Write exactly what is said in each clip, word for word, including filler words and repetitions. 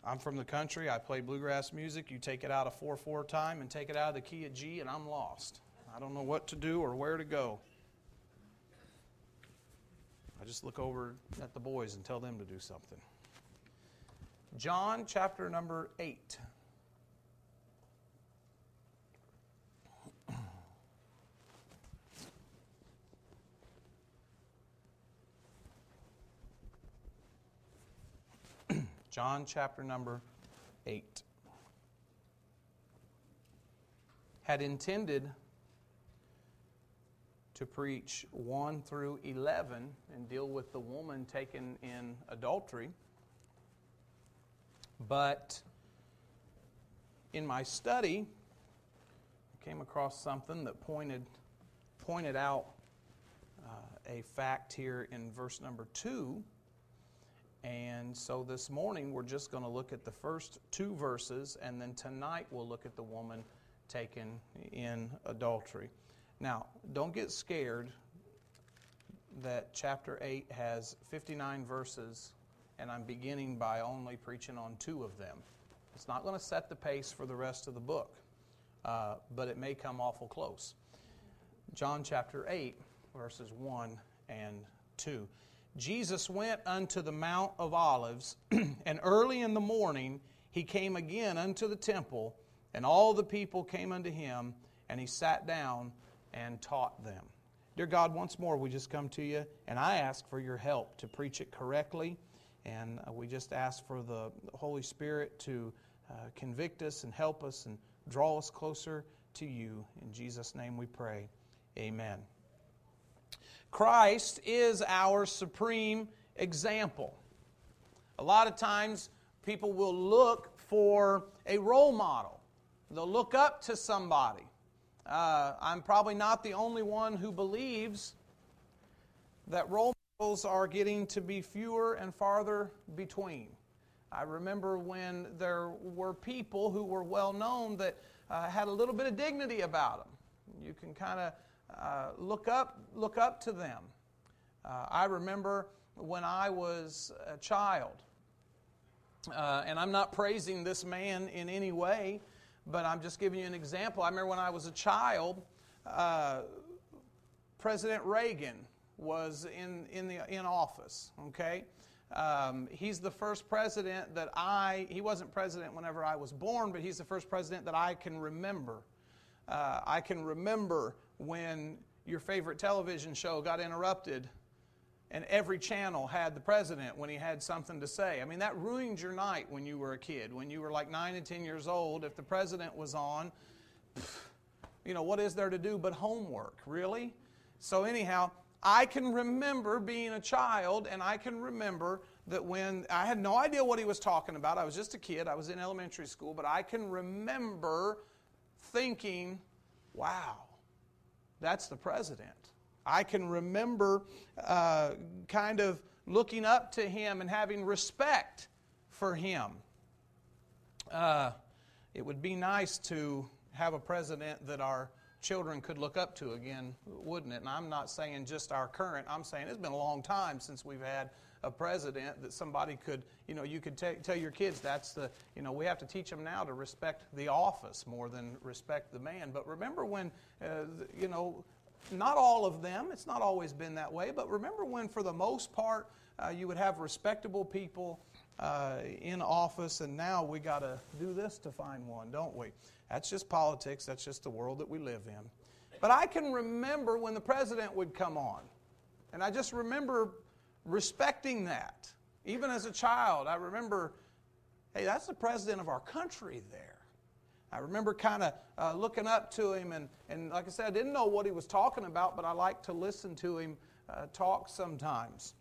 I'm from the country. I play bluegrass music. You take it out of four four time and take it out of the key of G, and I'm lost. I don't know what to do or where to go. I just look over at the boys and tell them to do something. John chapter number eight. John chapter number eight. Had intended to preach one through eleven and deal with the woman taken in adultery. But in my study, I came across something that pointed, pointed out uh, a fact here in verse number two. And so this morning we're just going to look at the first two verses, and then tonight we'll look at the woman taken in adultery. Now, don't get scared that chapter eight has fifty-nine verses, and I'm beginning by only preaching on two of them. It's not going to set the pace for the rest of the book, uh, but it may come awful close. John chapter eight, verses one and two. Jesus went unto the Mount of Olives, and early in the morning he came again unto the temple, and all the people came unto him, and he sat down and taught them. Dear God, once more we just come to you, and I ask for your help to preach it correctly, and we just ask for the Holy Spirit to uh, convict us and help us and draw us closer to you. In Jesus' name we pray. Amen. Christ is our supreme example. A lot of times people will look for a role model. They'll look up to somebody. Uh, I'm probably not the only one who believes that role models are getting to be fewer and farther between. I remember when there were people who were well known that uh, had a little bit of dignity about them. You can kind of Uh, look up, look up to them. Uh, I remember when I was a child, uh, and I'm not praising this man in any way, but I'm just giving you an example. I remember when I was a child, uh, President Reagan was in in the in office. Okay, um, he's the first president that I. He wasn't president whenever I was born, but he's the first president that I can remember. Uh, I can remember when your favorite television show got interrupted and every channel had the president when he had something to say. I mean, that ruined your night when you were a kid. When you were like nine and ten years old, if the president was on, you know, what is there to do but homework, really? So anyhow, I can remember being a child, and I can remember that when I had no idea what he was talking about. I was just a kid. I was in elementary school, but I can remember thinking, wow, that's the president. I can remember uh, kind of looking up to him and having respect for him. Uh, it would be nice to have a president that our children could look up to again, wouldn't it? And I'm not saying just our current. I'm saying it's been a long time since we've had a president that somebody could, you know, you could t- tell your kids that's the, you know, we have to teach them now to respect the office more than respect the man. But remember when, uh, you know, not all of them, it's not always been that way, but remember when for the most part uh, you would have respectable people uh, in office, and now we got to do this to find one, don't we? That's just politics, that's just the world that we live in. But I can remember when the president would come on, and I just remember respecting that. Even as a child, I remember, hey, that's the president of our country there. I remember kind of uh, looking up to him, and, and like I said, I didn't know what he was talking about, but I like to listen to him uh, talk sometimes.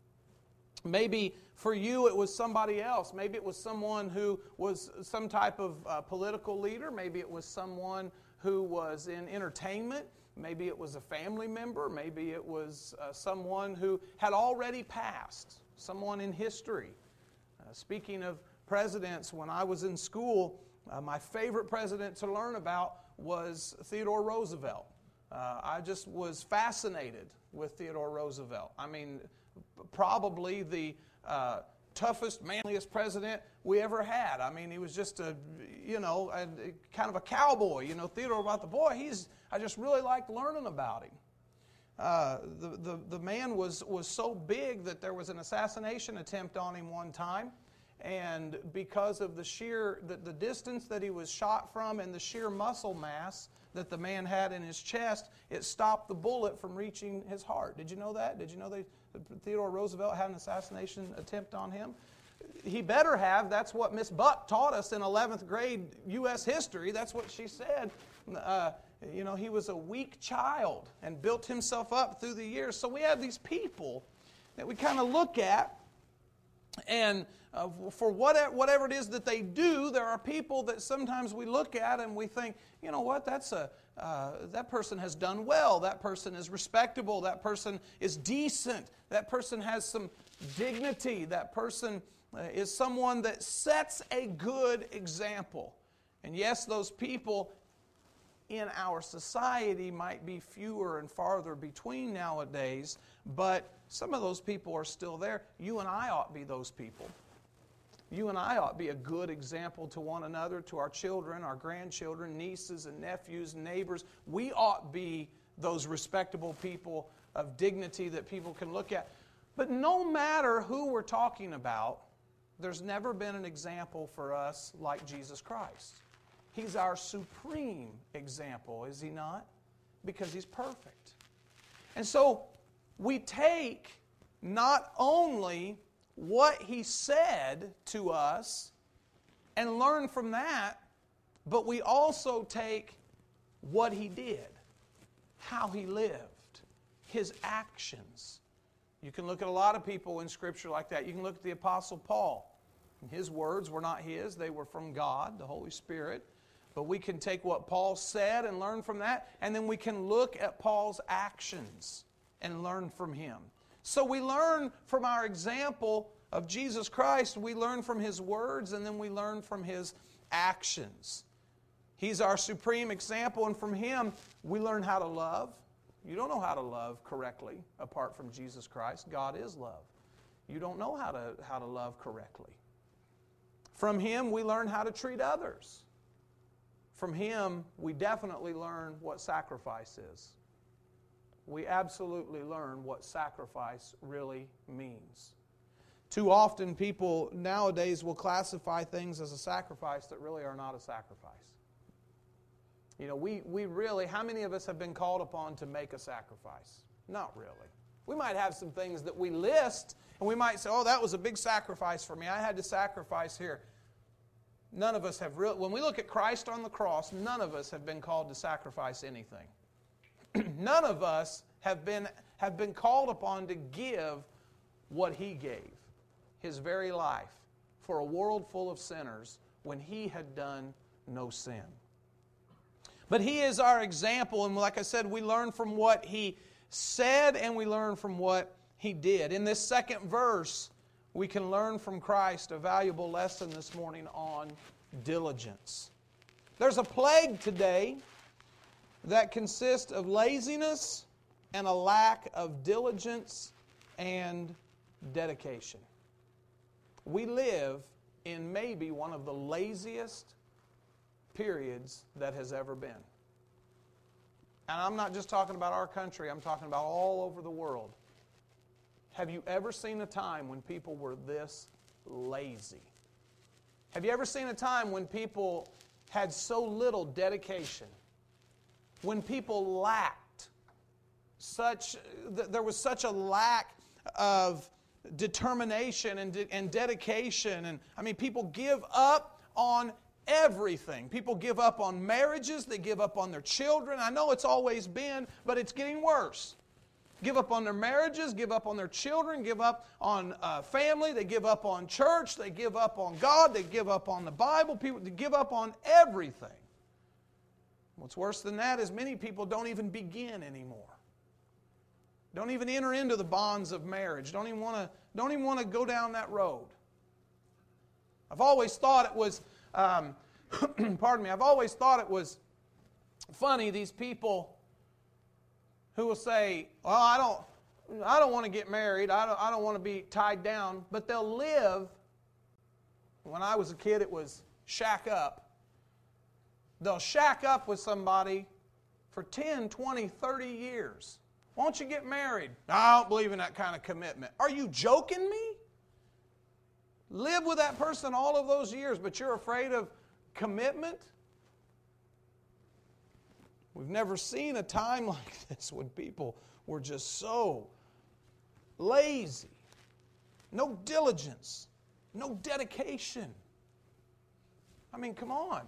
Maybe for you it was somebody else. Maybe it was someone who was some type of uh, political leader. Maybe it was someone who was in entertainment. Maybe it was a family member. Maybe it was uh, someone who had already passed, someone in history. Uh, speaking of presidents, when I was in school, uh, my favorite president to learn about was Theodore Roosevelt. Uh, I just was fascinated with Theodore Roosevelt. I mean, probably the uh, toughest, manliest president we ever had. I mean, he was just a, you know, a, a kind of a cowboy. You know, Theodore about the boy, he's, I just really liked learning about him. Uh, the, the, the man was, was so big that there was an assassination attempt on him one time. And because of the sheer, the, the distance that he was shot from and the sheer muscle mass that the man had in his chest, it stopped the bullet from reaching his heart. Did you know that? Did you know that Theodore Roosevelt had an assassination attempt on him? He better have. That's what Miss Buck taught us in eleventh grade U S history. That's what she said. Uh, you know, he was a weak child and built himself up through the years. So we have these people that we kind of look at, and uh, for whatever, whatever it is that they do, there are people that sometimes we look at and we think, you know what, that's a uh, that person has done well, that person is respectable, that person is decent, that person has some dignity, that person uh, is someone that sets a good example. And yes, those people in our society might be fewer and farther between nowadays, but some of those people are still there. You and I ought to be those people. You and I ought to be a good example to one another, to our children, our grandchildren, nieces and nephews, neighbors. We ought to be those respectable people of dignity that people can look at. But no matter who we're talking about, there's never been an example for us like Jesus Christ. He's our supreme example, is He not? Because He's perfect. And so we take not only what He said to us and learn from that, but we also take what He did, how He lived, His actions. You can look at a lot of people in Scripture like that. You can look at the Apostle Paul. His words were not his, they were from God, the Holy Spirit. But we can take what Paul said and learn from that, and then we can look at Paul's actions and learn from him. So we learn from our example of Jesus Christ, we learn from His words, and then we learn from His actions. He's our supreme example, and from Him we learn how to love. You don't know how to love correctly apart from Jesus Christ. God is love. You don't know how to, how to love correctly. From Him we learn how to treat others. From Him we definitely learn what sacrifice is. We absolutely learn what sacrifice really means. Too often people nowadays will classify things as a sacrifice that really are not a sacrifice. You know, we, we really, how many of us have been called upon to make a sacrifice? Not really. We might have some things that we list, and we might say, oh, that was a big sacrifice for me. I had to sacrifice here. None of us have really, when we look at Christ on the cross, none of us have been called to sacrifice anything. None of us have been, have been called upon to give what He gave, His very life, for a world full of sinners when He had done no sin. But He is our example, and like I said, we learn from what He said and we learn from what He did. In this second verse, we can learn from Christ a valuable lesson this morning on diligence. There's a plague today that consists of laziness and a lack of diligence and dedication. We live in maybe one of the laziest periods that has ever been. And I'm not just talking about our country, I'm talking about all over the world. Have you ever seen a time when people were this lazy? Have you ever seen a time when people had so little dedication? When people lacked such, there was such a lack of determination and, de- and dedication. And I mean, people give up on everything. People give up on marriages. They give up on their children. I know it's always been, but it's getting worse. Give up on their marriages, give up on their children, give up on uh, family, they give up on church, they give up on God, they give up on the Bible. People they give up on everything. What's worse than that is many people don't even begin anymore. Don't even enter into the bonds of marriage. Don't even want to, don't even want to go down that road. I've always thought it was, um, pardon me, I've always thought it was funny, these people who will say, well, I don't, I don't want to get married. I don't, I don't want to be tied down. But they'll live When I was a kid, it was shack up. They'll shack up with somebody for ten, twenty, thirty years. Won't you get married? I don't believe in that kind of commitment. Are you joking me? Live with that person all of those years, but you're afraid of commitment? We've never seen a time like this when people were just so lazy. No diligence. No dedication. I mean, come on.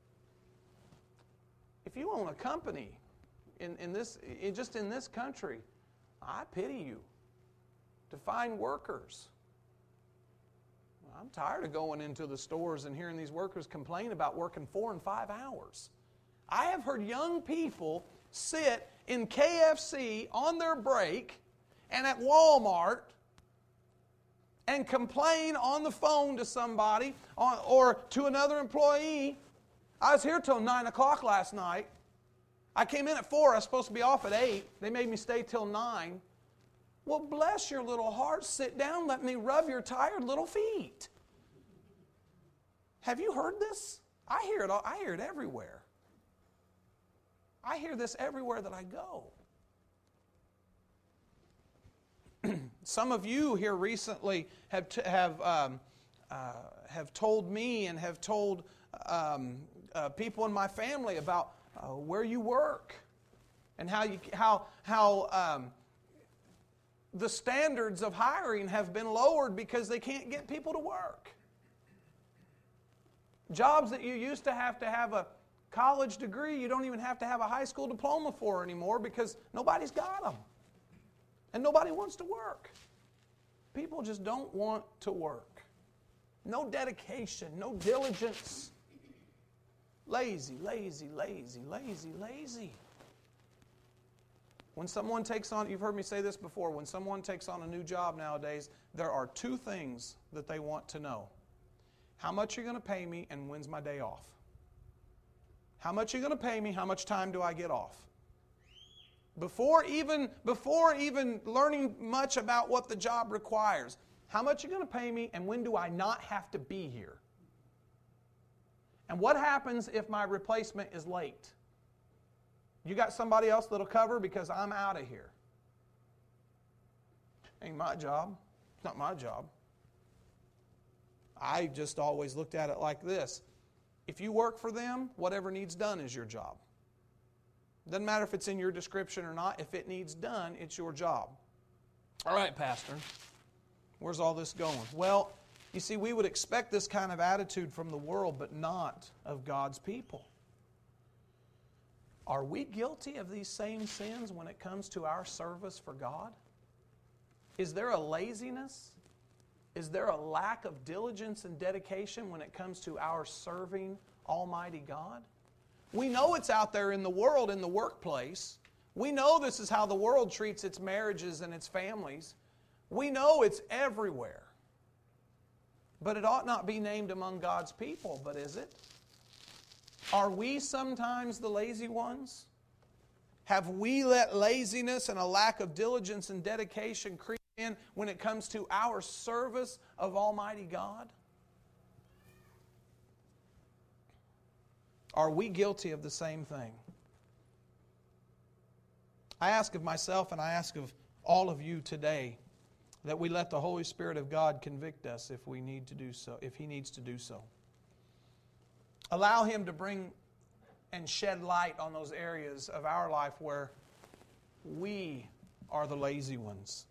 If you own a company in, in this, in just in this country, I pity you to find workers. I'm tired of going into the stores and hearing these workers complain about working four and five hours. I have heard young people sit in K F C on their break and at Walmart and complain on the phone to somebody or to another employee. I was here till nine o'clock last night. I came in at four. I was supposed to be off at eight. They made me stay till nine. Well, bless your little heart. Sit down. Let me rub your tired little feet. Have you heard this? I hear it all, I hear it everywhere. I hear this everywhere that I go. Some of you here recently have t- have um, uh, have told me and have told um, uh, people in my family about uh, where you work and how you how how um, the standards of hiring have been lowered because they can't get people to work. Jobs that you used to have to have a college degree, you don't even have to have a high school diploma for anymore because nobody's got them. And nobody wants to work. People just don't want to work. No dedication, no diligence. Lazy, lazy, lazy, lazy, lazy. When someone takes on, you've heard me say this before, when someone takes on a new job nowadays, there are two things that they want to know. How much are you going to pay me and when's my day off? How much are you going to pay me? How much time do I get off? Before even, before even learning much about what the job requires, how much are you going to pay me and when do I not have to be here? And what happens if my replacement is late? You got somebody else that'll cover because I'm out of here. Ain't my job. It's not my job. I just always looked at it like this. If you work for them, whatever needs done is your job. Doesn't matter if it's in your description or not. If it needs done, it's your job. All right, Pastor, where's all this going? Well, you see, we would expect this kind of attitude from the world, but not of God's people. Are we guilty of these same sins when it comes to our service for God? Is there a laziness? Is there a lack of diligence and dedication when it comes to our serving Almighty God? We know it's out there in the world, in the workplace. We know this is how the world treats its marriages and its families. We know it's everywhere. But it ought not be named among God's people, but is it? Are we sometimes the lazy ones? Have we let laziness and a lack of diligence and dedication creep in when it comes to our service of Almighty God? Are we guilty of the same thing? I ask of myself and I ask of all of you today that we let the Holy Spirit of God convict us if we need to do so, if He needs to do so. Allow Him to bring and shed light on those areas of our life where we are the lazy ones.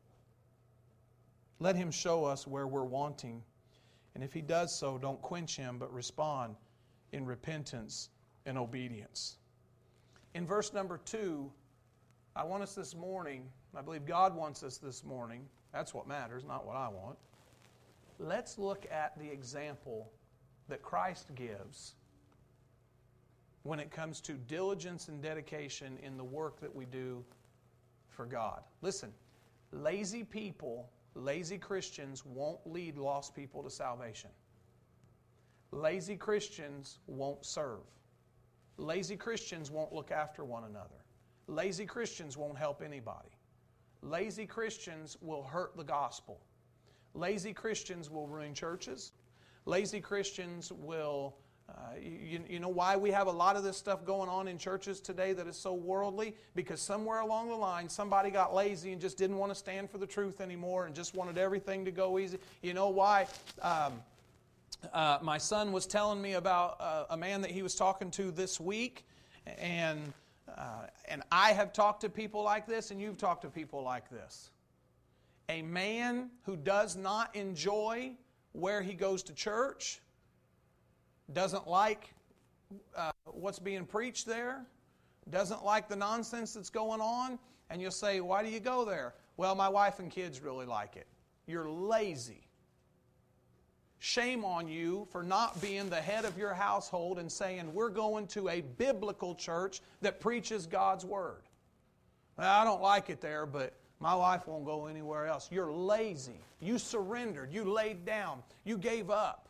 Let Him show us where we're wanting. And if He does so, don't quench Him, but respond in repentance and obedience. In verse number two, I want us this morning, I believe God wants us this morning, that's what matters, not what I want. Let's look at the example that Christ gives when it comes to diligence and dedication in the work that we do for God. Listen, lazy people, lazy Christians won't lead lost people to salvation. Lazy Christians won't serve. Lazy Christians won't look after one another. Lazy Christians won't help anybody. Lazy Christians will hurt the gospel. Lazy Christians will ruin churches. Lazy Christians will, uh, you, you know why we have a lot of this stuff going on in churches today that is so worldly? Because somewhere along the line, somebody got lazy and just didn't want to stand for the truth anymore and just wanted everything to go easy. You know why? Um, uh, my son was telling me about uh, a man that he was talking to this week, and uh, and I have talked to people like this, and you've talked to people like this. A man who does not enjoy where he goes to church, doesn't like uh, what's being preached there, doesn't like the nonsense that's going on, and you'll say, why do you go there? Well, my wife and kids really like it. You're lazy. Shame on you for not being the head of your household and saying, we're going to a biblical church that preaches God's Word. Well, I don't like it there, but my wife won't go anywhere else. You're lazy. You surrendered. You laid down. You gave up.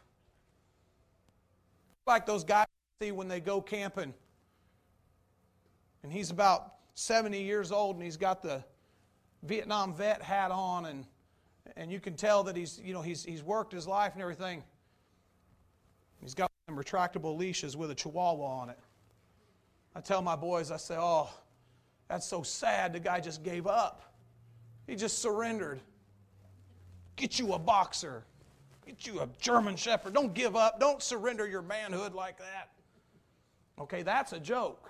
Like those guys you see when they go camping. And he's about seventy years old and he's got the Vietnam vet hat on, and and you can tell that he's, you know, he's he's worked his life and everything. He's got some retractable leashes with a chihuahua on it. I tell my boys, I say, oh, that's so sad. The guy just gave up. He just surrendered. Get you a boxer. Get you a German Shepherd. Don't give up. Don't surrender your manhood like that. Okay, that's a joke.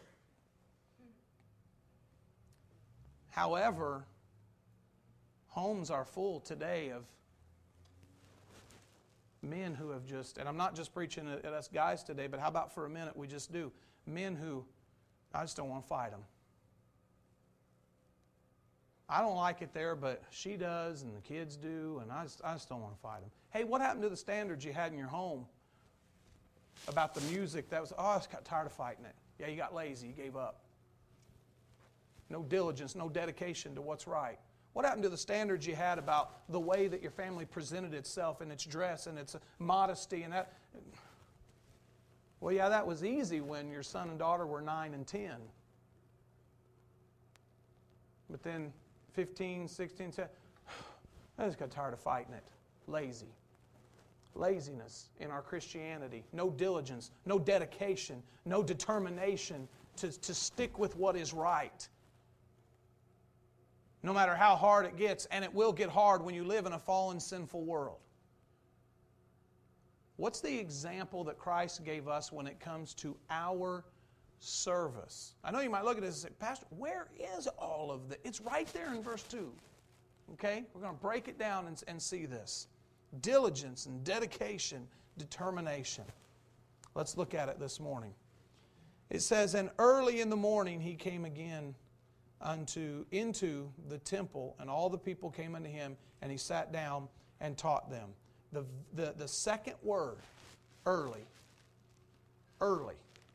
However, homes are full today of men who have just, and I'm not just preaching at us guys today, but how about for a minute we just do, men who, I just don't want to fight them. I don't like it there, but she does and the kids do, and I just, I just don't want to fight them. Hey, what happened to the standards you had in your home about the music? That was, oh, I just got tired of fighting it. Yeah, you got lazy, you gave up. No diligence, no dedication to what's right. What happened to the standards you had about the way that your family presented itself and its dress and its modesty and that? Well, yeah, that was easy when your son and daughter were nine and ten. But then fifteen, sixteen, seventeen, I just got tired of fighting it. Lazy. Laziness in our Christianity. No diligence, no dedication, no determination to, to stick with what is right. No matter how hard it gets, and it will get hard when you live in a fallen, sinful world. What's the example that Christ gave us when it comes to our service? I know you might look at this and say, Pastor, where is all of this? It's right there in verse two. Okay? We're going to break it down and, and see this. Diligence and dedication, determination. Let's look at it this morning. It says, and early in the morning he came again unto into the temple, and all the people came unto him, and he sat down and taught them. The, the, the second word, early. Early.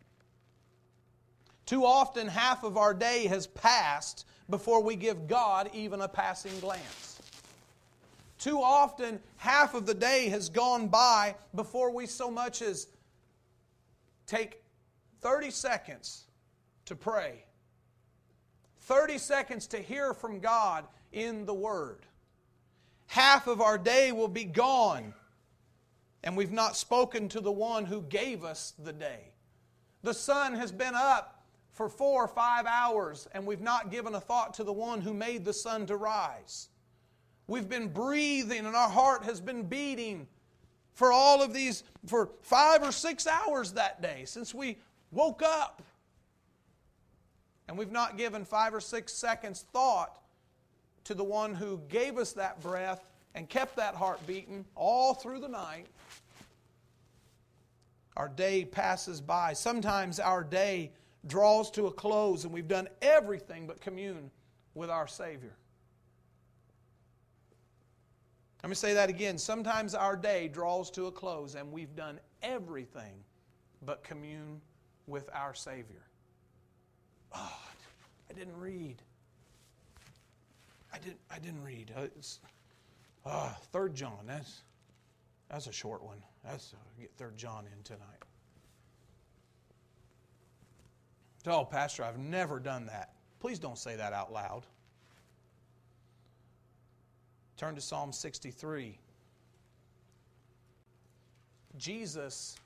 Too often, half of our day has passed before we give God even a passing glance. Too often, half of the day has gone by before we so much as take thirty seconds to pray. thirty seconds to hear from God in the Word. Half of our day will be gone, and we've not spoken to the one who gave us the day. The sun has been up for four or five hours, and we've not given a thought to the one who made the sun to rise. We've been breathing, and our heart has been beating for all of these, for five or six hours that day since we woke up. And we've not given five or six seconds thought to the one who gave us that breath and kept that heart beating all through the night. Our day passes by. Sometimes our day draws to a close and we've done everything but commune with our Savior. Let me say that again. Sometimes our day draws to a close and we've done everything but commune with our Savior. Oh, I didn't read. I didn't. I didn't read. It's, uh, Third John. That's that's a short one. That's uh, get Third John in tonight. Oh, Pastor, I've never done that. Please don't say that out loud. Turn to Psalm sixty-three. Jesus,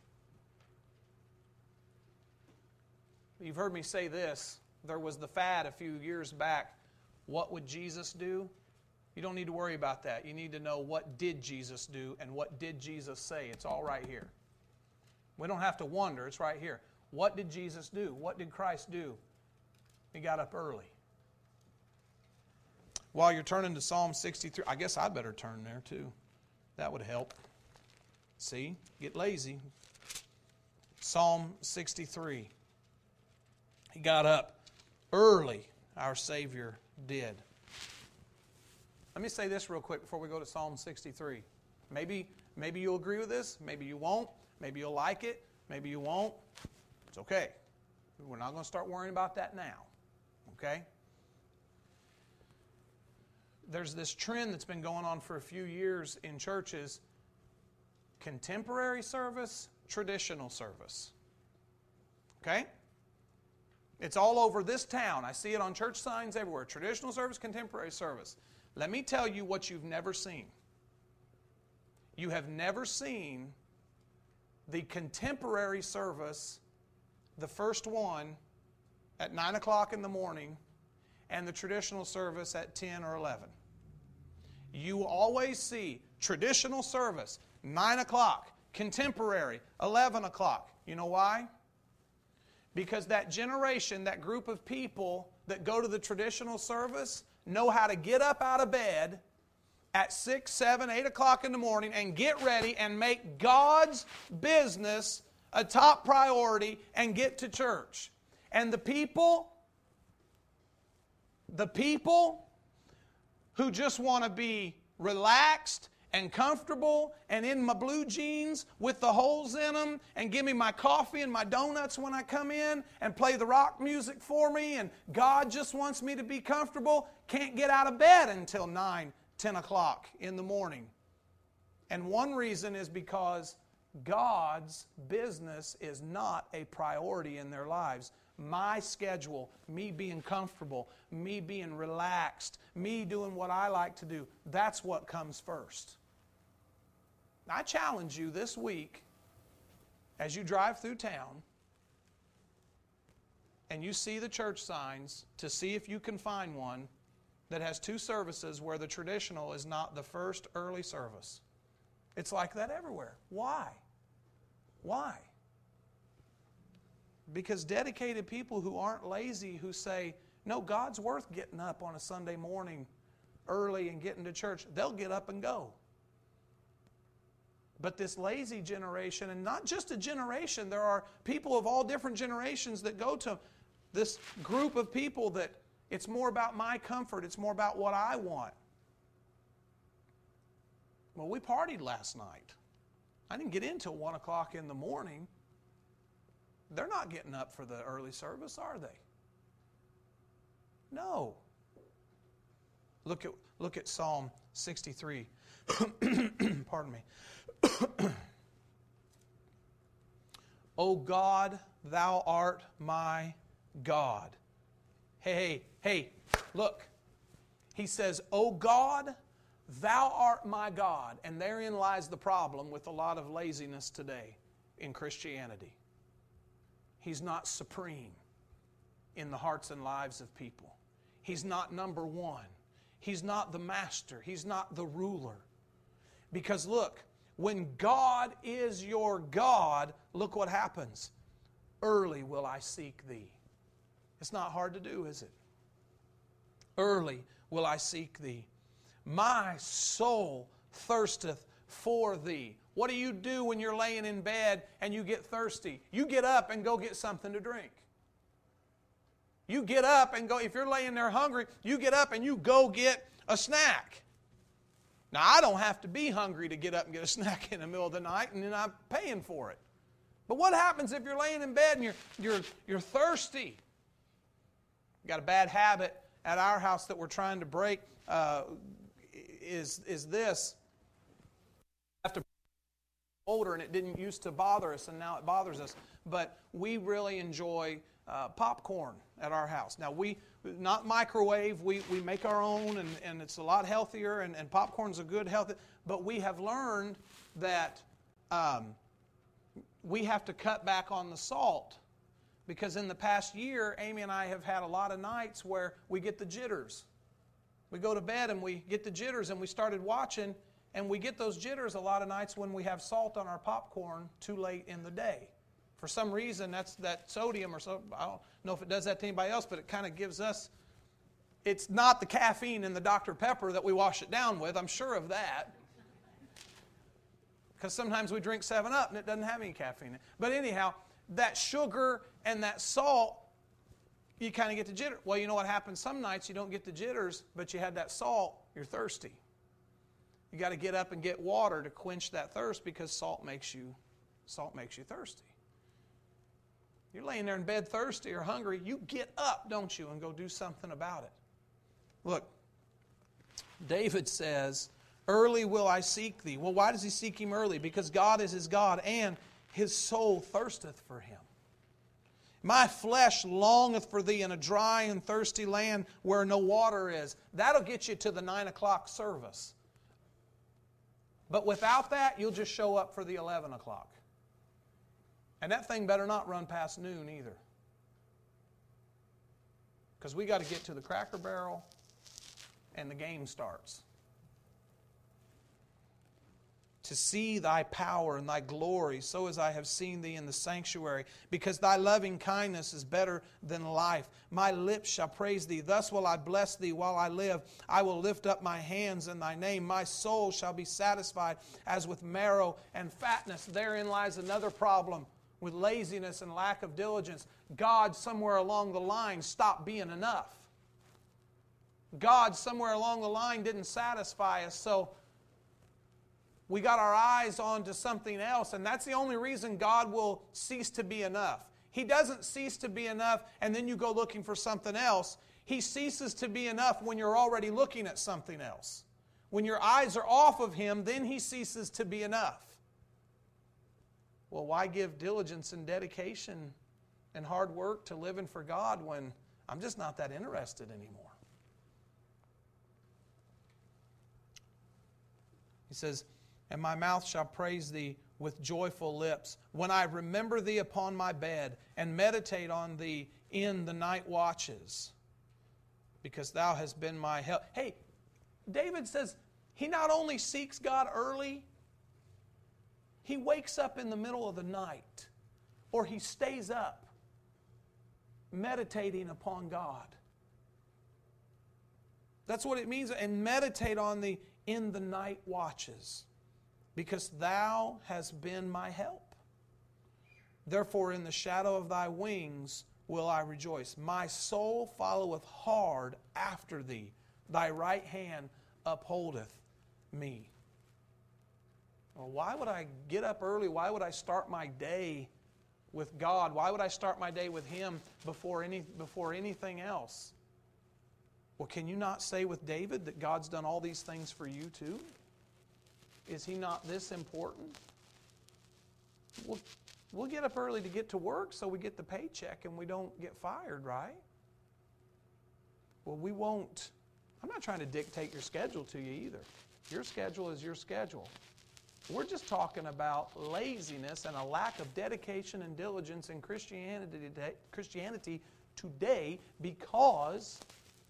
you've heard me say this, there was the fad a few years back, what would Jesus do? You don't need to worry about that. You need to know what did Jesus do and what did Jesus say. It's all right here. We don't have to wonder. It's right here. What did Jesus do? What did Christ do? He got up early. While you're turning to Psalm sixty-three, I guess I better turn there too. That would help. See? Get lazy. Psalm sixty-three. He got up early, our Savior did. Let me say this real quick before we go to Psalm sixty-three. Maybe, maybe you'll agree with this. Maybe you won't. Maybe you'll like it. Maybe you won't. It's okay. We're not going to start worrying about that now. Okay? There's this trend that's been going on for a few years in churches. Contemporary service, traditional service. Okay? It's all over this town. I see it on church signs everywhere. Traditional service, contemporary service. Let me tell you what you've never seen. You have never seen the contemporary service, the first one, at nine o'clock in the morning, and the traditional service at ten or eleven. You always see traditional service, nine o'clock, contemporary, eleven o'clock. You know why? Because that generation, that group of people that go to the traditional service know how to get up out of bed at six, seven, eight o'clock in the morning and get ready and make God's business a top priority and get to church. And the people, the people who just want to be relaxed and comfortable and in my blue jeans with the holes in them and give me my coffee and my donuts when I come in and play the rock music for me and God just wants me to be comfortable, can't get out of bed until nine, ten o'clock in the morning. And one reason is because God's business is not a priority in their lives. My schedule, me being comfortable, me being relaxed, me doing what I like to do, that's what comes first. I challenge you this week, as you drive through town and you see the church signs, to see if you can find one that has two services where the traditional is not the first early service. It's like that everywhere. Why? Why? Because dedicated people who aren't lazy, who say, no, God's worth getting up on a Sunday morning early and getting to church, they'll get up and go. But this lazy generation, and not just a generation, there are people of all different generations that go to this group of people that it's more about my comfort, it's more about what I want. Well, we partied last night. I didn't get in until one o'clock in the morning. They're not getting up for the early service, are they? No. Look at, look at Psalm sixty-three. Pardon me. O God, thou art my God. Hey, hey, look. He says, O God, thou art my God. And therein lies the problem with a lot of laziness today in Christianity. He's not supreme in the hearts and lives of people. He's not number one. He's not the master. He's not the ruler. Because look, when God is your God, look what happens. Early will I seek thee. It's not hard to do, is it? Early will I seek thee. My soul thirsteth for thee. What do you do when you're laying in bed and you get thirsty? You get up and go get something to drink. You get up and go, if you're laying there hungry, you get up and you go get a snack. Now, I don't have to be hungry to get up and get a snack in the middle of the night, and then I'm paying for it. But what happens if you're laying in bed and you're, you're, you're thirsty? We've got a bad habit at our house that we're trying to break, uh, is, is this. We have to older, and it didn't used to bother us, and now it bothers us. But we really enjoy uh, popcorn at our house. Now, we not microwave. We, we make our own, and, and it's a lot healthier, and, and popcorn's a good healthy. But we have learned that um, we have to cut back on the salt. Because in the past year, Amy and I have had a lot of nights where we get the jitters. We go to bed and we get the jitters, and we started watching, and we get those jitters a lot of nights when we have salt on our popcorn too late in the day. For some reason, that's that sodium or so. I don't know if it does that to anybody else, but it kind of gives us, it's not the caffeine in the Doctor Pepper that we wash it down with. I'm sure of that. Because sometimes we drink seven up and it doesn't have any caffeine in it. But anyhow, that sugar and that salt, you kind of get the jitters. Well, you know what happens? Some nights you don't get the jitters, but you had that salt, you're thirsty. You got to get up and get water to quench that thirst, because salt makes you, salt makes you thirsty. You're laying there in bed thirsty or hungry, you get up, don't you, and go do something about it. Look, David says, early will I seek thee. Well, why does he seek him early? Because God is his God, and his soul thirsteth for him. My flesh longeth for thee in a dry and thirsty land where no water is. That'll get you to the nine o'clock service. But without that, you'll just show up for the eleven o'clock. And that thing better not run past noon either. Because we got to get to the Cracker Barrel and the game starts. To see thy power and thy glory, so as I have seen thee in the sanctuary, because thy loving kindness is better than life. My lips shall praise thee. Thus will I bless thee while I live. I will lift up my hands in thy name. My soul shall be satisfied as with marrow and fatness. Therein lies another problem with laziness and lack of diligence. God, somewhere along the line, stopped being enough. God, somewhere along the line, didn't satisfy us, so we got our eyes onto something else, and that's the only reason God will cease to be enough. He doesn't cease to be enough and then you go looking for something else. He ceases to be enough when you're already looking at something else. When your eyes are off of Him, then He ceases to be enough. Well, why give diligence and dedication and hard work to living for God when I'm just not that interested anymore? He says, and my mouth shall praise thee with joyful lips, when I remember thee upon my bed and meditate on thee in the night watches, because thou hast been my help. Hey, David says he not only seeks God early, he wakes up in the middle of the night, or he stays up meditating upon God. That's what it means, and meditate on thee in the night watches, because thou hast been my help. Therefore in the shadow of thy wings will I rejoice. My soul followeth hard after thee. Thy right hand upholdeth me. Well, why would I get up early? Why would I start my day with God? Why would I start my day with Him before any, before anything else? Well, can you not say with David that God's done all these things for you too? Is He not this important? We'll, we'll get up early to get to work so we get the paycheck and we don't get fired, right? Well, we won't. I'm not trying to dictate your schedule to you either. Your schedule is your schedule. We're just talking about laziness and a lack of dedication and diligence in Christianity today, Christianity today because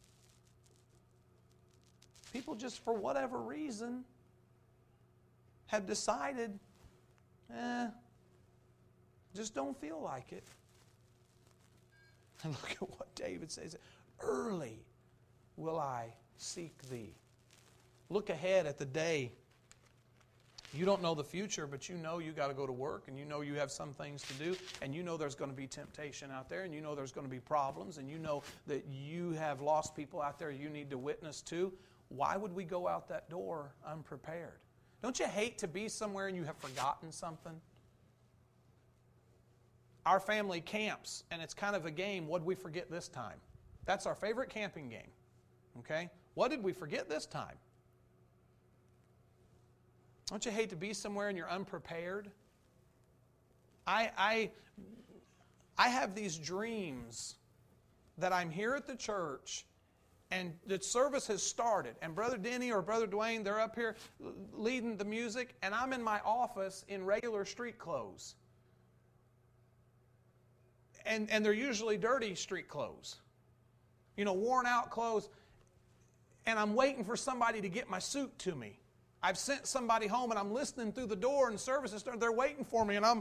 people just, for whatever reason, have decided, eh, just don't feel like it. And look at what David says. Early will I seek thee. Look ahead at the day. You don't know the future, but you know you got to go to work, and you know you have some things to do, and you know there's going to be temptation out there, and you know there's going to be problems, and you know that you have lost people out there you need to witness to. Why would we go out that door unprepared? Don't you hate to be somewhere and you have forgotten something? Our family camps, and it's kind of a game. What did we forget this time? That's our favorite camping game. Okay? What did we forget this time? Don't you hate to be somewhere and you're unprepared? I, I, I have these dreams that I'm here at the church and the service has started, and Brother Denny or Brother Dwayne, they're up here leading the music, and I'm in my office in regular street clothes. and, and they're usually dirty street clothes. You know, worn out clothes. And I'm waiting for somebody to get my suit to me. I've sent somebody home and I'm listening through the door and services, they're waiting for me and I'm...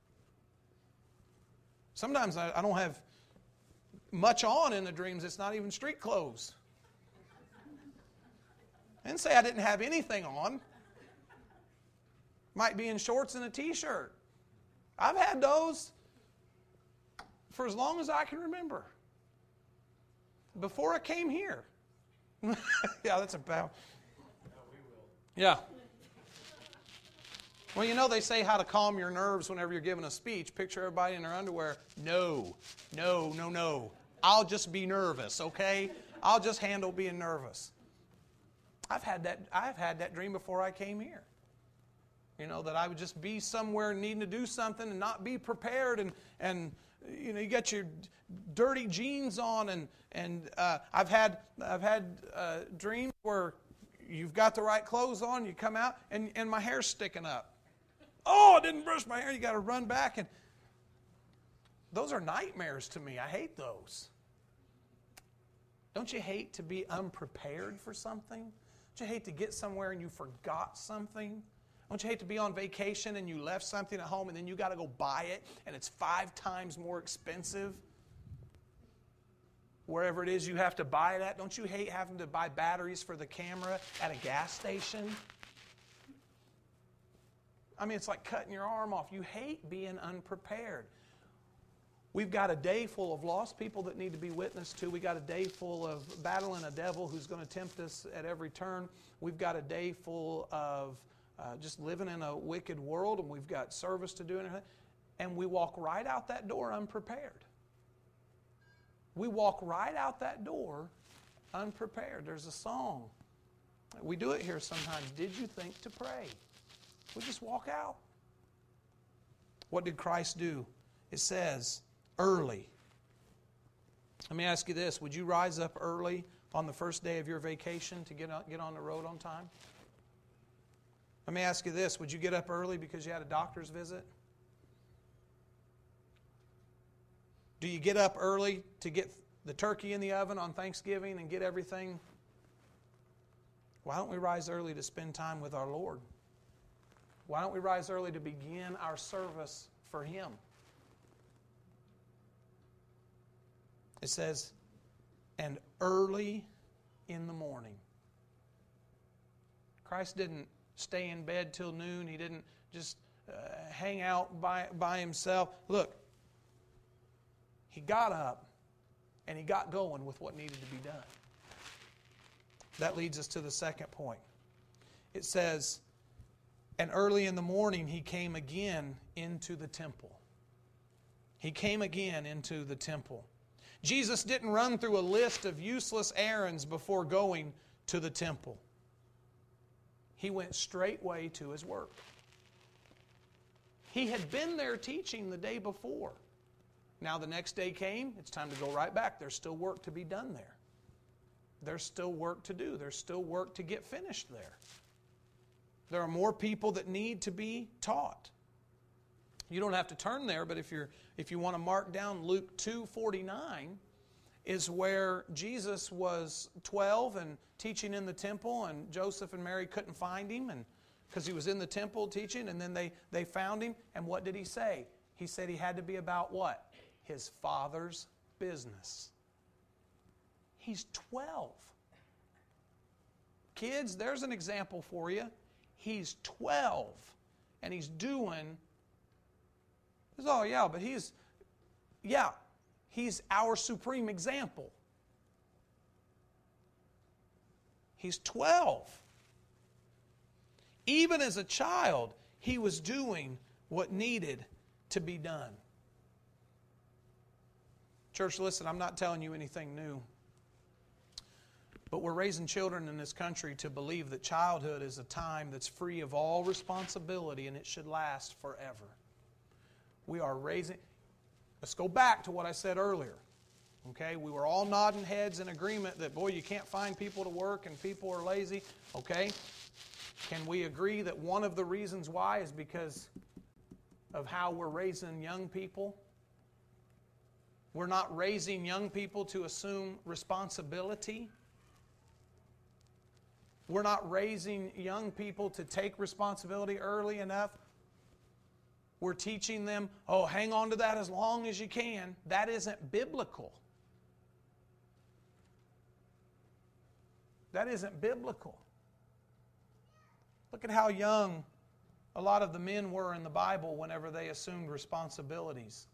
Sometimes I, I don't have much on in the dreams. It's not even street clothes. I didn't say I didn't have anything on. Might be in shorts and a t-shirt. I've had those for as long as I can remember. Before I came here. Yeah, that's about... Yeah. Well, you know, they say how to calm your nerves whenever you're giving a speech. Picture everybody in their underwear. No, no, no, no. I'll just be nervous, okay? I'll just handle being nervous. I've had that, I've had that dream before I came here. You know, that I would just be somewhere needing to do something and not be prepared. And, and you know, you got your dirty jeans on. And, and uh, I've had, I've had uh, dreams where you've got the right clothes on, you come out, and, and my hair's sticking up. Oh, I didn't brush my hair. You got to run back. And those are nightmares to me. I hate those. Don't you hate to be unprepared for something? Don't you hate to get somewhere and you forgot something? Don't you hate to be on vacation and you left something at home and then you got to go buy it and it's five times more expensive? Wherever it is you have to buy it at. Don't you hate having to buy batteries for the camera at a gas station? I mean, it's like cutting your arm off. You hate being unprepared. We've got a day full of lost people that need to be witnessed to. We've got a day full of battling a devil who's going to tempt us at every turn. We've got a day full of uh, just living in a wicked world, and we've got service to do. And everything. And we walk right out that door unprepared. We walk right out that door unprepared. There's a song. We do it here sometimes. Did you think to pray? We just walk out. What did Christ do? It says, early. Let me ask you this. Would you rise up early on the first day of your vacation to get on, get on the road on time? Let me ask you this. Would you get up early because you had a doctor's visit? Do you get up early to get the turkey in the oven on Thanksgiving and get everything? Why don't we rise early to spend time with our Lord? Why don't we rise early to begin our service for Him? It says, and early in the morning. Christ didn't stay in bed till noon. He didn't just uh, hang out by, by Himself. Look, He got up and He got going with what needed to be done. That leads us to the second point. It says, and early in the morning He came again into the temple. He came again into the temple. Jesus didn't run through a list of useless errands before going to the temple. He went straightway to His work. He had been there teaching the day before. Now the next day came, it's time to go right back. There's still work to be done there. There's still work to do. There's still work to get finished there. There are more people that need to be taught. You don't have to turn there, but if you're if you want to mark down Luke two forty-nine is where Jesus was twelve and teaching in the temple, and Joseph and Mary couldn't find Him and because He was in the temple teaching, and then they, they found Him, and what did He say? He said He had to be about what? His Father's business. He's twelve. Kids, there's an example for you. He's twelve, and he's doing... Oh, yeah, but he's... Yeah, he's our supreme example. He's twelve. Even as a child, he was doing what needed to be done. Church, listen, I'm not telling you anything new. But we're raising children in this country to believe that childhood is a time that's free of all responsibility and it should last forever. We are raising... Let's go back to what I said earlier. Okay, we were all nodding heads in agreement that, boy, you can't find people to work and people are lazy. Okay, can we agree that one of the reasons why is because of how we're raising young people? We're not raising young people to assume responsibility. We're not raising young people to take responsibility early enough. We're teaching them, oh, hang on to that as long as you can. That isn't biblical. That isn't biblical. Look at how young a lot of the men were in the Bible whenever they assumed responsibilities.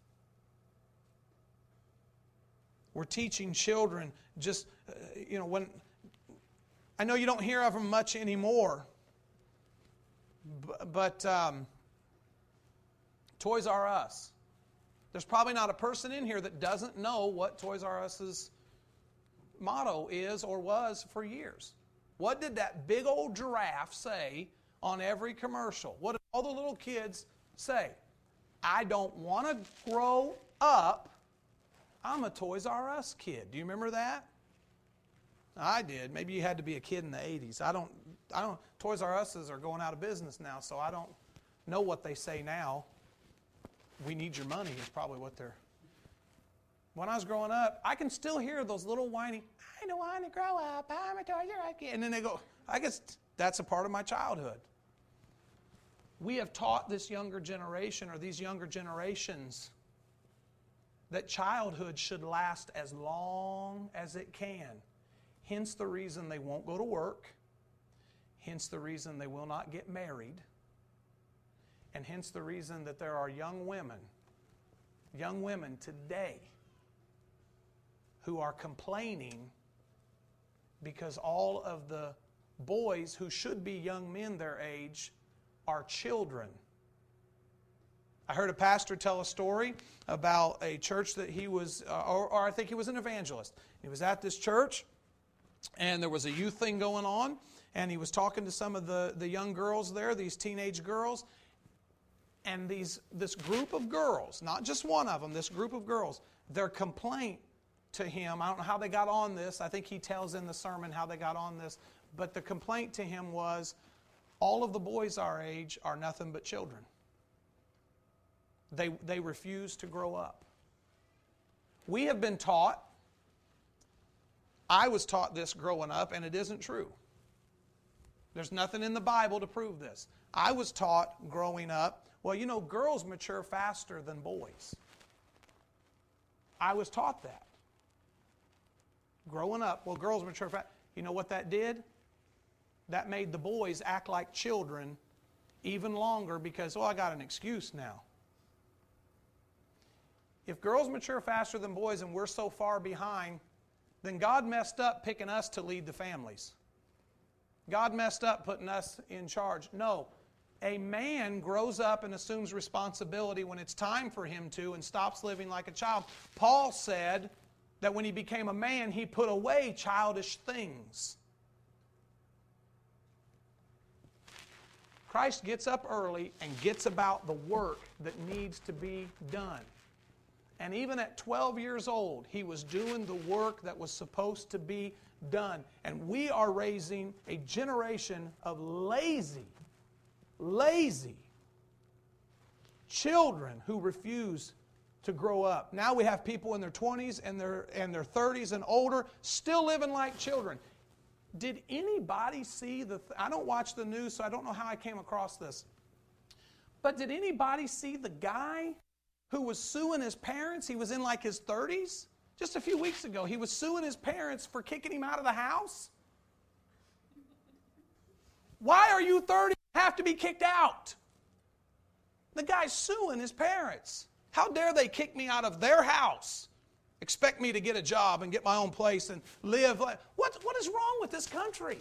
We're teaching children just, uh, you know, when, I know you don't hear of them much anymore, but, but um, Toys R Us. There's probably not a person in here that doesn't know what Toys R Us's motto is or was for years. What did that big old giraffe say on every commercial? What did all the little kids say? I don't want to grow up. I'm a Toys R Us kid. Do you remember that? I did. Maybe you had to be a kid in the eighties. I don't, I don't, Toys R Us's are going out of business now, so I don't know what they say now. We need your money is probably what they're... When I was growing up, I can still hear those little whiny, I don't want to grow up, I'm a Toys R Us kid. And then they go, I guess that's a part of my childhood. We have taught this younger generation or these younger generations that childhood should last as long as it can. Hence the reason they won't go to work. Hence the reason they will not get married. And hence the reason that there are young women, young women today who are complaining because all of the boys who should be young men their age are children. I heard a pastor tell a story about a church that he was, uh, or, or I think he was an evangelist. He was at this church, and there was a youth thing going on, and he was talking to some of the, the young girls there, these teenage girls, and these this group of girls, not just one of them, this group of girls, their complaint to him, I don't know how they got on this, I think he tells in the sermon how they got on this, but the complaint to him was, all of the boys our age are nothing but children. They, they refuse to grow up. We have been taught, I was taught this growing up, and it isn't true. There's nothing in the Bible to prove this. I was taught growing up, well, you know, girls mature faster than boys. I was taught that. Growing up, well, girls mature faster. You know what that did? That made the boys act like children even longer because, oh, I got an excuse now. If girls mature faster than boys and we're so far behind, then God messed up picking us to lead the families. God messed up putting us in charge. No, a man grows up and assumes responsibility when it's time for him to and stops living like a child. Paul said that when he became a man, he put away childish things. Christ gets up early and gets about the work that needs to be done. And even at twelve years old, he was doing the work that was supposed to be done. And we are raising a generation of lazy, lazy children who refuse to grow up. Now we have people in their twenties and their, and their thirties and older still living like children. Did anybody see the... Th- I don't watch the news, so I don't know how I came across this. But did anybody see the guy who was suing his parents? He was in like his thirties. Just a few weeks ago, he was suing his parents for kicking him out of the house. Why are you thirty and have to be kicked out? The guy's suing his parents. How dare they kick me out of their house? Expect me to get a job and get my own place and live. What, what is wrong with this country?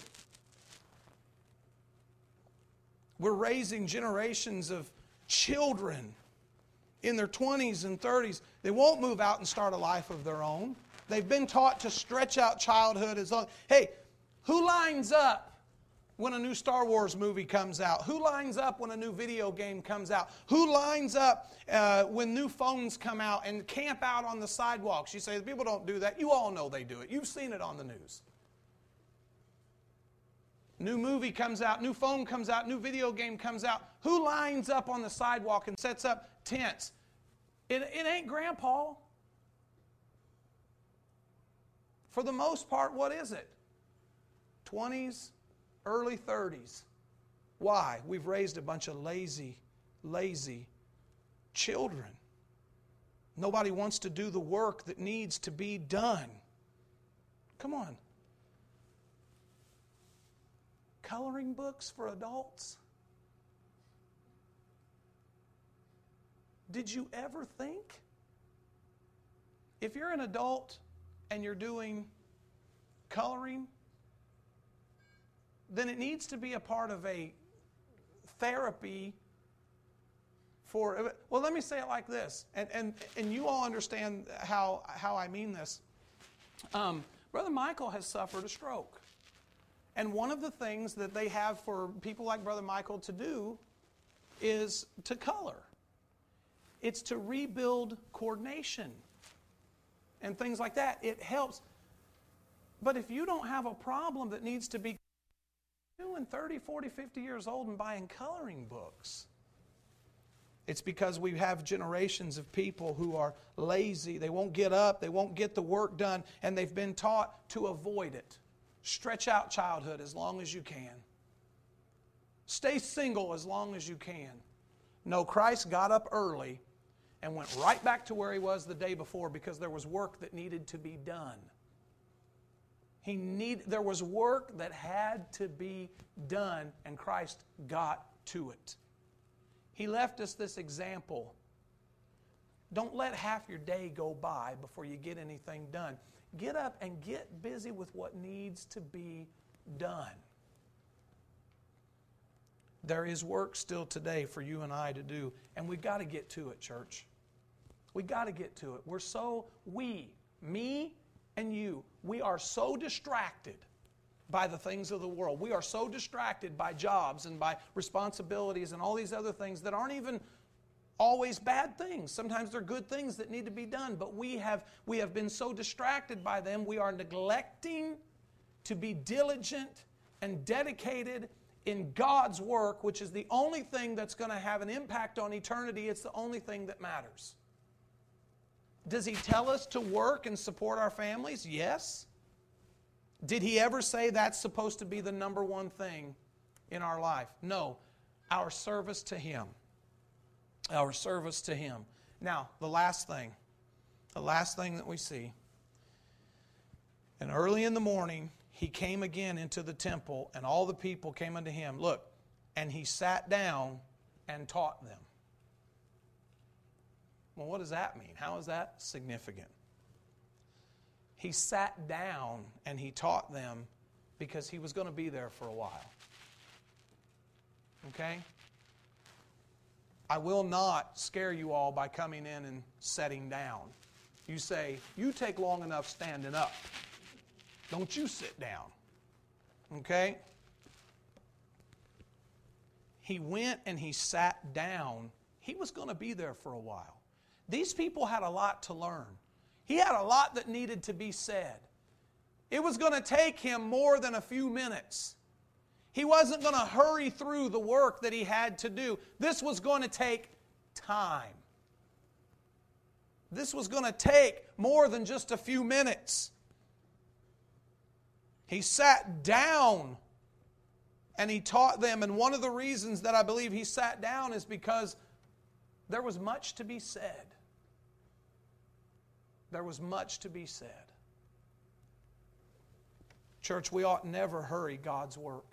We're raising generations of children in their twenties and thirties. They won't move out and start a life of their own. They've been taught to stretch out childhood as long. Hey, who lines up when a new Star Wars movie comes out? Who lines up when a new video game comes out? Who lines up uh, when new phones come out and camp out on the sidewalks? You say, people don't do that. You all know they do it. You've seen it on the news. New movie comes out, new phone comes out, new video game comes out. Who lines up on the sidewalk and sets up tents? It, it ain't Grandpa. For the most part, what is it? twenties, early thirties. Why? We've raised a bunch of lazy, lazy children. Nobody wants to do the work that needs to be done. Come on. Coloring books for adults? Did you ever think? If you're an adult and you're doing coloring, then it needs to be a part of a therapy for, well, let me say it like this, and and, and you all understand how, how I mean this. Um, Brother Michael has suffered a stroke. And one of the things that they have for people like Brother Michael to do is to color. It's to rebuild coordination and things like that. It helps. But if you don't have a problem that needs to be doing thirty, forty, fifty years old and buying coloring books, it's because we have generations of people who are lazy. They won't get up. They won't get the work done. And they've been taught to avoid it. Stretch out childhood as long as you can. Stay single as long as you can. No, Christ got up early and went right back to where He was the day before because there was work that needed to be done. He need, there was work that had to be done, and Christ got to it. He left us this example. Don't let half your day go by before you get anything done. Get up and get busy with what needs to be done. There is work still today for you and I to do, and we've got to get to it, church. We've got to get to it. We're so, we, me and you, we are so distracted by the things of the world. We are so distracted by jobs and by responsibilities and all these other things that aren't even always bad things. Sometimes they're good things that need to be done, but we have, we have been so distracted by them, we are neglecting to be diligent and dedicated in God's work, which is the only thing that's going to have an impact on eternity. It's the only thing that matters. Does He tell us to work and support our families? Yes. Did He ever say that's supposed to be the number one thing in our life? No. Our service to Him. Our service to Him. Now, the last thing. The last thing that we see. And early in the morning, He came again into the temple, and all the people came unto Him. Look, and He sat down and taught them. Well, what does that mean? How is that significant? He sat down and He taught them because He was going to be there for a while. Okay? I will not scare you all by coming in and sitting down. You say, you take long enough standing up. Don't you sit down. Okay? He went and He sat down. He was going to be there for a while. These people had a lot to learn. He had a lot that needed to be said. It was going to take Him more than a few minutes. He wasn't going to hurry through the work that He had to do. This was going to take time. This was going to take more than just a few minutes. He sat down and He taught them. And one of the reasons that I believe He sat down is because there was much to be said. There was much to be said. Church, we ought never hurry God's work.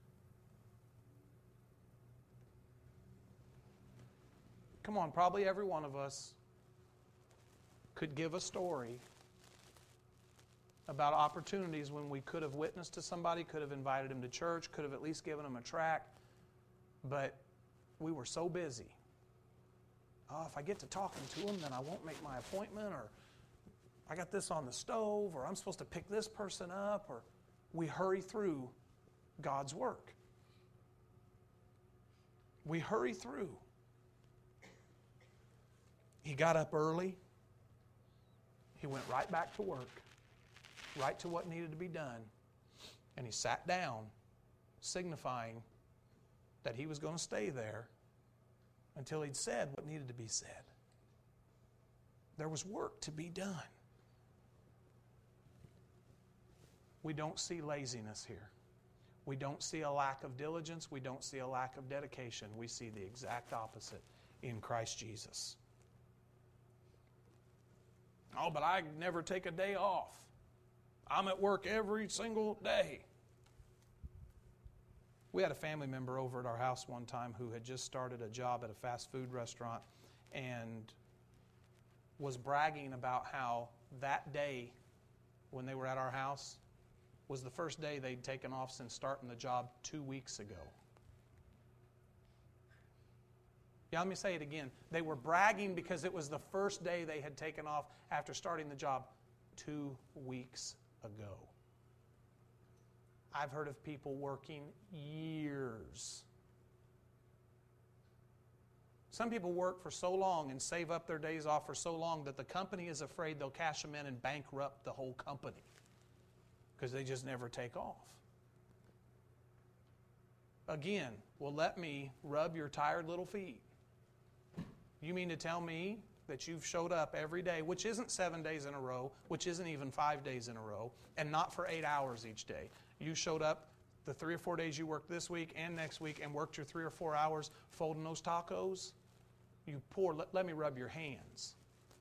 Come on, probably every one of us could give a story about opportunities when we could have witnessed to somebody, could have invited them to church, could have at least given them a tract, but we were so busy. Oh, if I get to talking to them, then I won't make my appointment, or I got this on the stove, or I'm supposed to pick this person up, or we hurry through God's work. We hurry through. He got up early. He went right back to work, right to what needed to be done, and He sat down, signifying that He was going to stay there until He'd said what needed to be said. There was work to be done. We don't see laziness here. We don't see a lack of diligence. We don't see a lack of dedication. We see the exact opposite in Christ Jesus. Oh, but I never take a day off. I'm at work every single day. We had a family member over at our house one time who had just started a job at a fast food restaurant and was bragging about how that day when they were at our house was the first day they'd taken off since starting the job two weeks ago. Yeah, let me say it again. They were bragging because it was the first day they had taken off after starting the job two weeks ago. I've heard of people working years. Some people work for so long and save up their days off for so long that the company is afraid they'll cash them in and bankrupt the whole company because they just never take off. Again, well, let me rub your tired little feet. You mean to tell me that you've showed up every day, which isn't seven days in a row, which isn't even five days in a row, and not for eight hours each day. You showed up the three or four days you worked this week and next week and worked your three or four hours folding those tacos? You poor, let, let me rub your hands.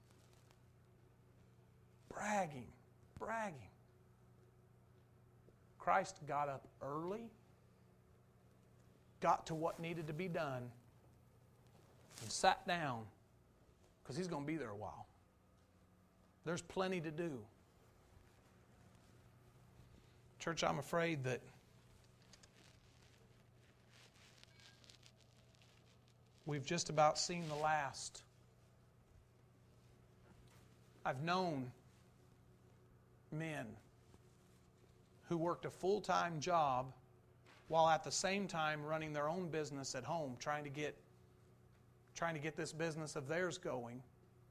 Bragging, bragging. Christ got up early, got to what needed to be done, and sat down because He's going to be there a while. There's plenty to do. Church, I'm afraid that we've just about seen the last. I've known men who worked a full-time job while at the same time running their own business at home, trying to get trying to get this business of theirs going,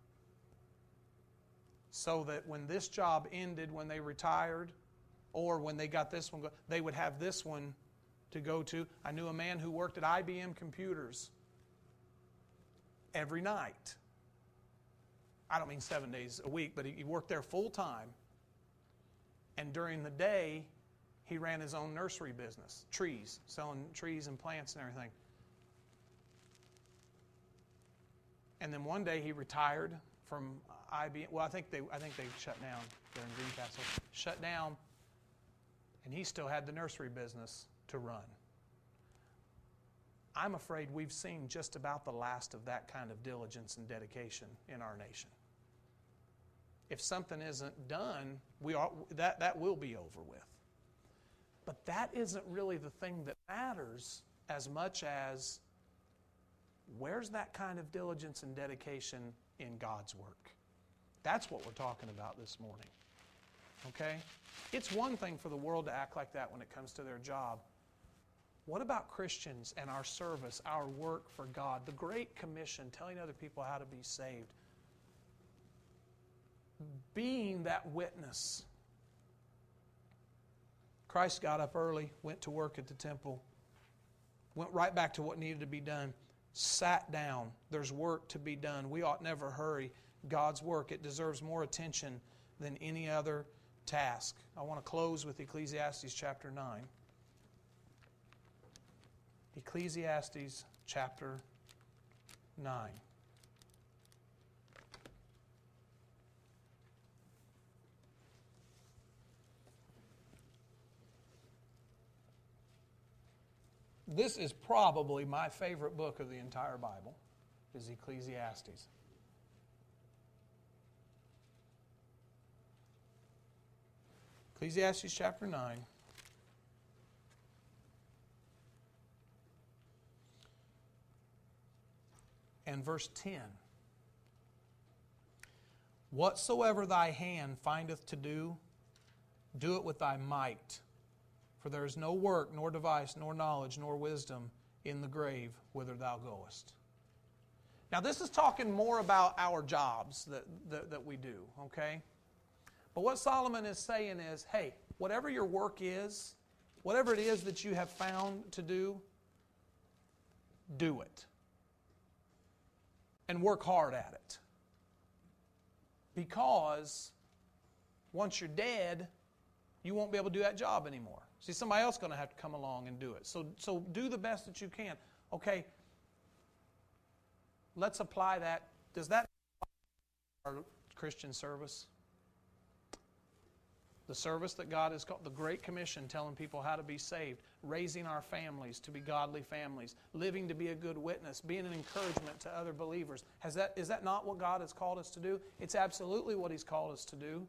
so that when this job ended, when they retired, or when they got this one, they would have this one to go to. I knew a man who worked at I B M Computers every night. I don't mean seven days a week, but he worked there full time. And during the day, he ran his own nursery business, trees, selling trees and plants and everything. And then one day he retired from I B M. Well, I think they I think they shut down there in Greencastle. Shut down, and he still had the nursery business to run. I'm afraid we've seen just about the last of that kind of diligence and dedication in our nation. If something isn't done, we are, that, that will be over with. But that isn't really the thing that matters as much as where's that kind of diligence and dedication in God's work? That's what we're talking about this morning. Okay? It's one thing for the world to act like that when it comes to their job. What about Christians and our service, our work for God, the Great Commission, telling other people how to be saved? Being that witness. Christ got up early, went to work at the temple, went right back to what needed to be done, sat down. There's work to be done. We ought never hurry God's work. It deserves more attention than any other task. I want to close with Ecclesiastes chapter nine. Ecclesiastes chapter nine. This is probably my favorite book of the entire Bible, is Ecclesiastes. Ecclesiastes chapter nine. And verse ten. Whatsoever thy hand findeth to do, do it with thy might. For there is no work, nor device, nor knowledge, nor wisdom in the grave whither thou goest. Now this is talking more about our jobs that, that, that we do, okay? But what Solomon is saying is, hey, whatever your work is, whatever it is that you have found to do, do it. And work hard at it. Because once you're dead, you won't be able to do that job anymore. See, somebody else is going to have to come along and do it. So, so do the best that you can. Okay, let's apply that. Does that apply to our Christian service? The service that God has called, the Great Commission, telling people how to be saved, raising our families to be godly families, living to be a good witness, being an encouragement to other believers. Has that, is that not what God has called us to do? It's absolutely what He's called us to do.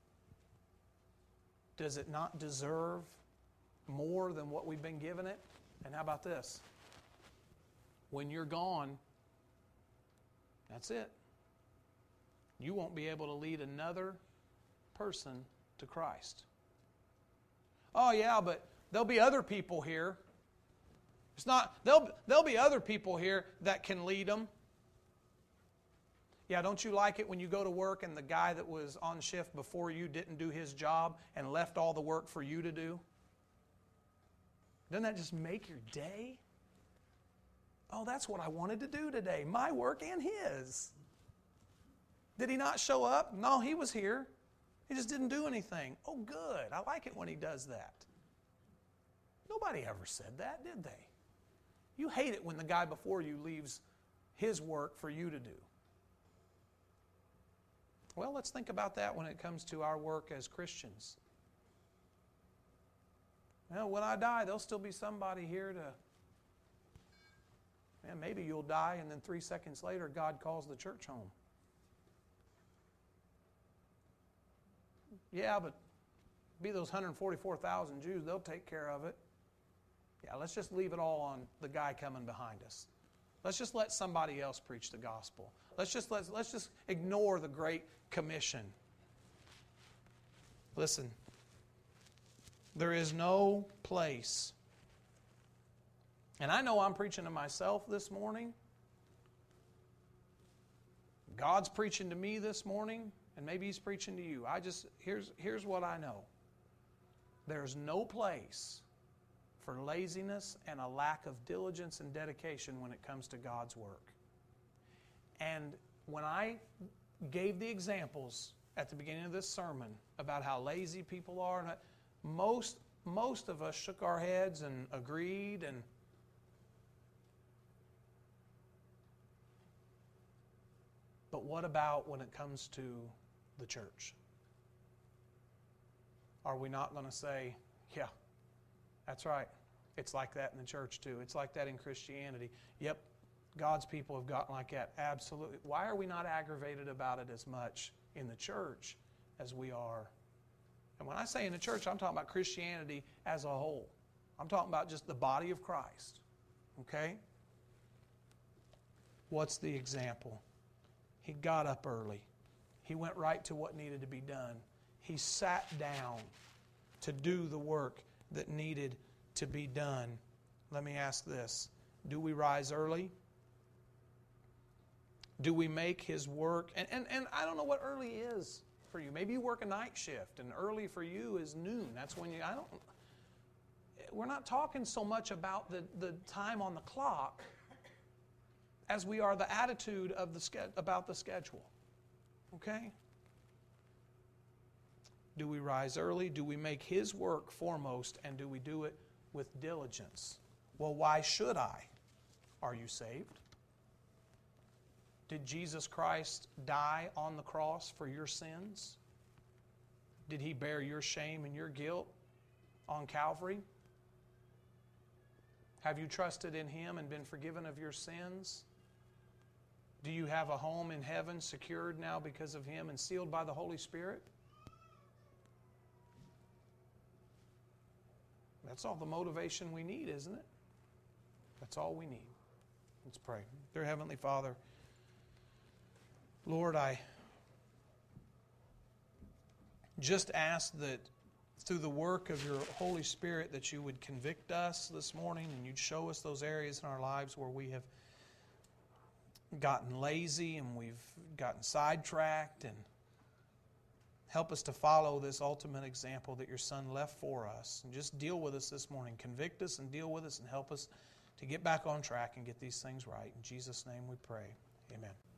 Does it not deserve more than what we've been given it? And how about this? When you're gone, that's it. You won't be able to lead another person to Christ. Oh yeah, but there'll be other people here. It's not, there'll, there'll be other people here that can lead them. Yeah, don't you like it when you go to work and the guy that was on shift before you didn't do his job and left all the work for you to do? Doesn't that just make your day? Oh, that's what I wanted to do today, my work and his. Did he not show up? No, he was here. He just didn't do anything. Oh, good. I like it when he does that. Nobody ever said that, did they? You hate it when the guy before you leaves his work for you to do. Well, let's think about that when it comes to our work as Christians. Well, when I die, there'll still be somebody here to... Man, maybe you'll die and then three seconds later God calls the church home. Yeah, but be those one hundred forty-four thousand Jews, they'll take care of it. Yeah, let's just leave it all on the guy coming behind us. Let's just let somebody else preach the gospel. Let's just let, let's just ignore the Great Commission. Listen, there is no place, and I know I'm preaching to myself this morning. God's preaching to me this morning, and maybe He's preaching to you. I just, here's, here's what I know. There's no place for laziness and a lack of diligence and dedication when it comes to God's work. And when I gave the examples at the beginning of this sermon about how lazy people are, and most, most of us shook our heads and agreed. And but what about when it comes to the church? Are we not going to say, yeah, that's right. It's like that in the church too. It's like that in Christianity. Yep, God's people have gotten like that. Absolutely. Why are we not aggravated about it as much in the church as we are? And when I say in the church, I'm talking about Christianity as a whole. I'm talking about just the body of Christ. Okay? What's the example? He got up early. He went right to what needed to be done. He sat down to do the work that needed to be done. Let me ask this. Do we rise early? Do we make His work? And, and, and I don't know what early is for you. Maybe you work a night shift, and early for you is noon. That's when you, I don't, we're not talking so much about the, the time on the clock as we are the attitude of the about the schedule. Okay? Do we rise early? Do we make His work foremost? And do we do it with diligence? Well, why should I? Are you saved? Did Jesus Christ die on the cross for your sins? Did He bear your shame and your guilt on Calvary? Have you trusted in Him and been forgiven of your sins? Do you have a home in heaven secured now because of Him and sealed by the Holy Spirit? That's all the motivation we need, isn't it? That's all we need. Let's pray. Dear Heavenly Father, Lord, I just ask that through the work of your Holy Spirit that you would convict us this morning and you'd show us those areas in our lives where we have gotten lazy and we've gotten sidetracked, and help us to follow this ultimate example that your Son left for us. And just deal with us this morning. Convict us and deal with us and help us to get back on track and get these things right. In Jesus' name we pray. Amen.